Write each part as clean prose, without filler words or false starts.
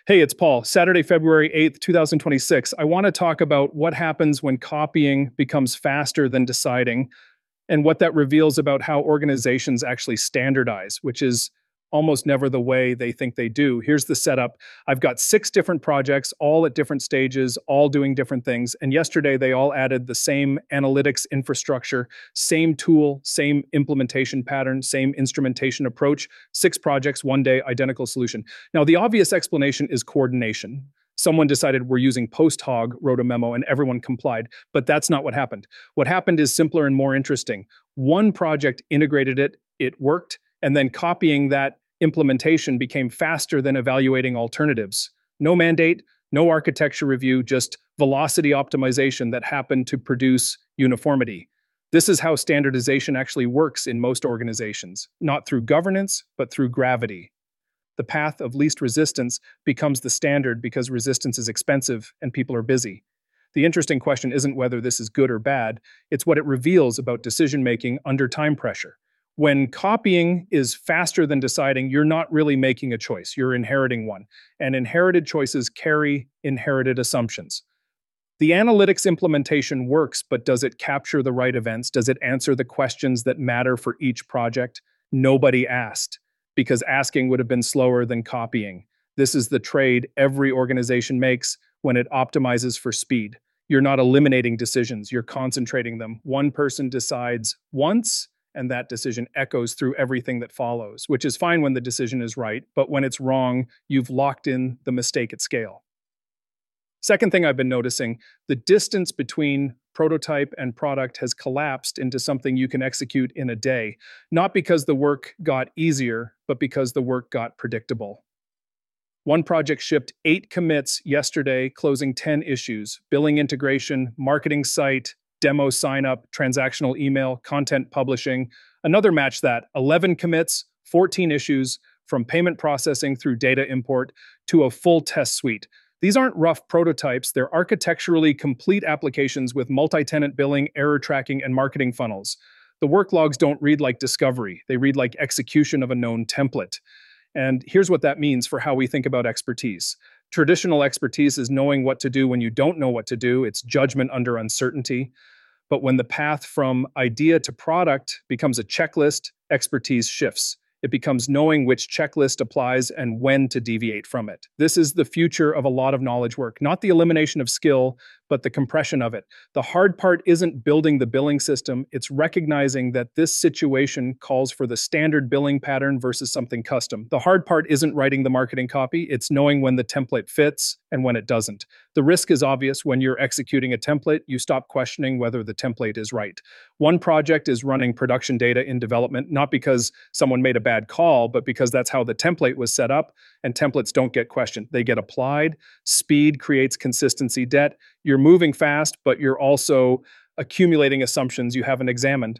Hey, it's Paul. Saturday, February 8th, 2026. I want to talk about what happens when copying becomes faster than deciding and what that reveals about how organizations actually standardize, which is almost never the way they think they do. Here's the setup. I've got 6 different projects, all at different stages, all doing different things. And yesterday, they all added the same analytics infrastructure, same tool, same implementation pattern, same instrumentation approach. 6 projects, one day, identical solution. Now, the obvious explanation is coordination. Someone decided we're using PostHog, wrote a memo, and everyone complied. But that's not what happened. What happened is simpler and more interesting. One project integrated it, it worked, and then copying that implementation became faster than evaluating alternatives. No mandate, no architecture review, just velocity optimization that happened to produce uniformity. This is how standardization actually works in most organizations, not through governance, but through gravity. The path of least resistance becomes the standard because resistance is expensive and people are busy. The interesting question isn't whether this is good or bad, it's what it reveals about decision making under time pressure. When copying is faster than deciding, you're not really making a choice, you're inheriting one. And inherited choices carry inherited assumptions. The analytics implementation works, but does it capture the right events? Does it answer the questions that matter for each project? Nobody asked, because asking would have been slower than copying. This is the trade every organization makes when it optimizes for speed. You're not eliminating decisions, you're concentrating them. One person decides once, and that decision echoes through everything that follows, which is fine when the decision is right, but when it's wrong, you've locked in the mistake at scale. Second thing I've been noticing, the distance between prototype and product has collapsed into something you can execute in a day, not because the work got easier, but because the work got predictable. One project shipped 8 commits yesterday, closing 10 issues: billing integration, marketing site, demo sign up, transactional email, content publishing. Another match that 11 commits, 14 issues, from payment processing through data import to a full test suite. These aren't rough prototypes, they're architecturally complete applications with multi-tenant billing, error tracking, and marketing funnels. The work logs don't read like discovery, they read like execution of a known template. And here's what that means for how we think about expertise. Traditional expertise is knowing what to do when you don't know what to do. It's judgment under uncertainty. But when the path from idea to product becomes a checklist, expertise shifts. It becomes knowing which checklist applies and when to deviate from it. This is the future of a lot of knowledge work, not the elimination of skill, but the compression of it. The hard part isn't building the billing system, it's recognizing that this situation calls for the standard billing pattern versus something custom. The hard part isn't writing the marketing copy, it's knowing when the template fits and when it doesn't. The risk is obvious. When you're executing a template, you stop questioning whether the template is right. One project is running production data in development, not because someone made a bad call, but because that's how the template was set up, and templates don't get questioned. They get applied. Speed creates consistency debt. You're moving fast, but you're also accumulating assumptions you haven't examined.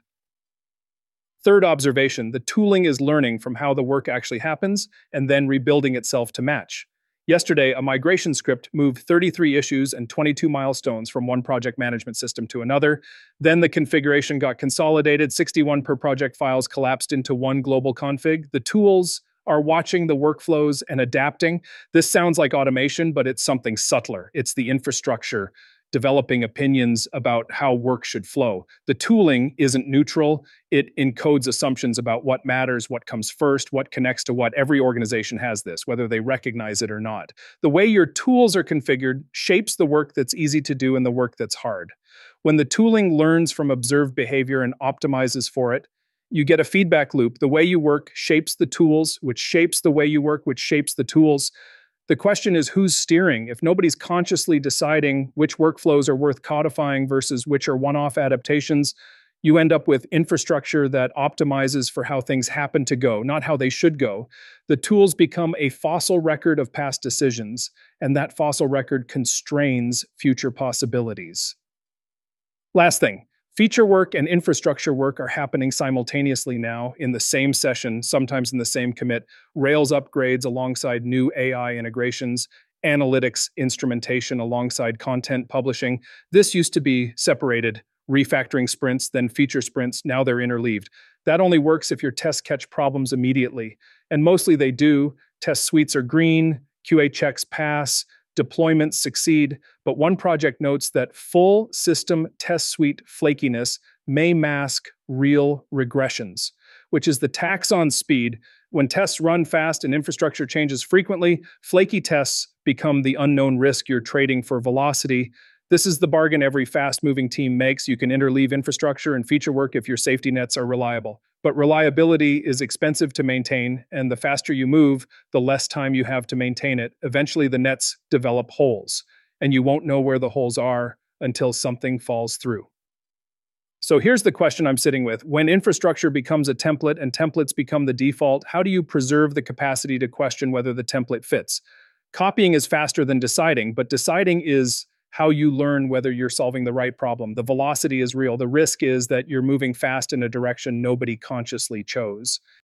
Third observation, the tooling is learning from how the work actually happens and then rebuilding itself to match. Yesterday, a migration script moved 33 issues and 22 milestones from one project management system to another. Then the configuration got consolidated, 61 per project files collapsed into one global config. The tools are watching the workflows and adapting. This sounds like automation, but it's something subtler. It's the infrastructure developing opinions about how work should flow. The tooling isn't neutral. It encodes assumptions about what matters, what comes first, what connects to what. Every organization has this, whether they recognize it or not. The way your tools are configured shapes the work that's easy to do and the work that's hard. When the tooling learns from observed behavior and optimizes for it, you get a feedback loop. The way you work shapes the tools, which shapes the way you work, which shapes the tools. The question is, who's steering? If nobody's consciously deciding which workflows are worth codifying versus which are one-off adaptations, you end up with infrastructure that optimizes for how things happen to go, not how they should go. The tools become a fossil record of past decisions, and that fossil record constrains future possibilities. Last thing. Feature work and infrastructure work are happening simultaneously now in the same session, sometimes in the same commit. Rails upgrades alongside new AI integrations, analytics instrumentation alongside content publishing. This used to be separated, refactoring sprints, then feature sprints. Now they're interleaved. That only works if your tests catch problems immediately. And mostly they do. Test suites are green, QA checks pass, deployments succeed, but one project notes that full system test suite flakiness may mask real regressions, which is the tax on speed. When tests run fast and infrastructure changes frequently, flaky tests become the unknown risk you're trading for velocity. This is the bargain every fast-moving team makes. You can interleave infrastructure and feature work if your safety nets are reliable. But reliability is expensive to maintain, and the faster you move, the less time you have to maintain it. Eventually, the nets develop holes, and you won't know where the holes are until something falls through. So here's the question I'm sitting with. When infrastructure becomes a template and templates become the default, how do you preserve the capacity to question whether the template fits? Copying is faster than deciding, but deciding is how you learn whether you're solving the right problem. The velocity is real. The risk is that you're moving fast in a direction nobody consciously chose.